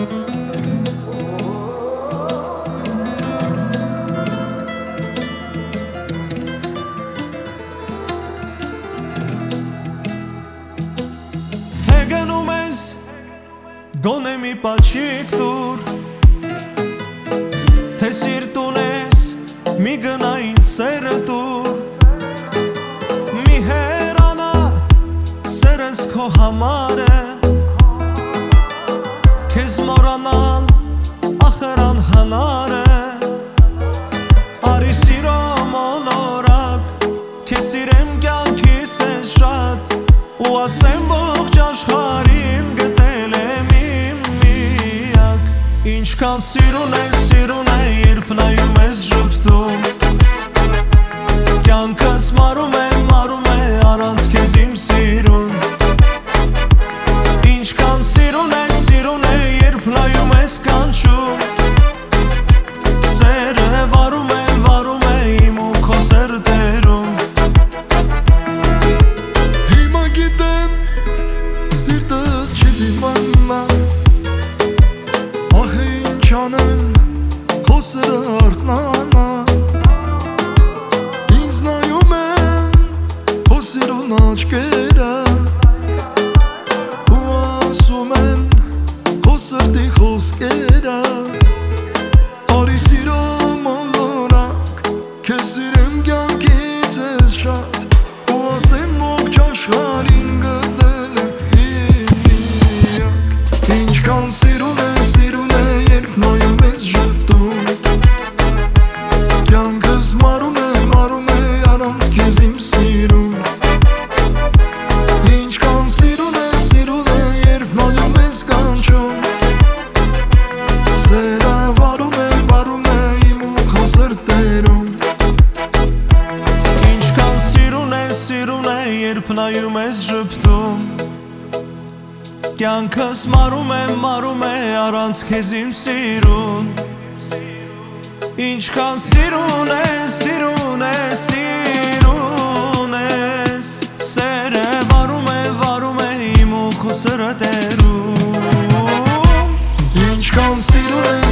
Թե գնում ես գոնե մի պաչիկ տուր, թե սիրտ ունես մի գնա ինձ սերը տուր, մի հերանա սերս քո համար է, քեզ մոռանալ ախր անհնար է, արի սիրո մոլորակ, քեզ սիրեմ կյանքից է շատ, ու ասեմ ողջ աշխարհին գտել եմ իմ միակ, ինչքան սիրուն է, երբ նայում ես ժպտում, կյանքս մարում է առանց քեզ իմ սիրուն, ինչքան սիրուն է, երբ նայում ես կանչում, սերը վարում է իմ ու քո սրտերում։ Հիմա գիտեմ սիրտս չի դիմանա, ահ ինչ անեմ քո սերը արթնանա, ինձ նայում են քո սիրուն աչքերը ու ասում են քո սրտի խոսքերը, արի սիրո մոլորակ, քեզ սիրեմ կյանքից ես շատ, ու ասեմ ողջ աշխարհին գտել եմ իմ միակ, ինչքան սիրուն է, երբ նայում ես ժպտում, կյանքս մարում է առանց քեզ իմ սիրուն, ինչքան սիրուն է, երբ նայում ես կանչում, սերը վարում է իմ ու քո սրտերում, Ինչքան սիրուն է, երբ նայում ես ժպտում, կյանքս մարում է առանց քեզ իմ սիրուն, ինչքան սիրուն ես, սերը վարում է իմ ու քո սրտերում, ինչքան սիրուն է,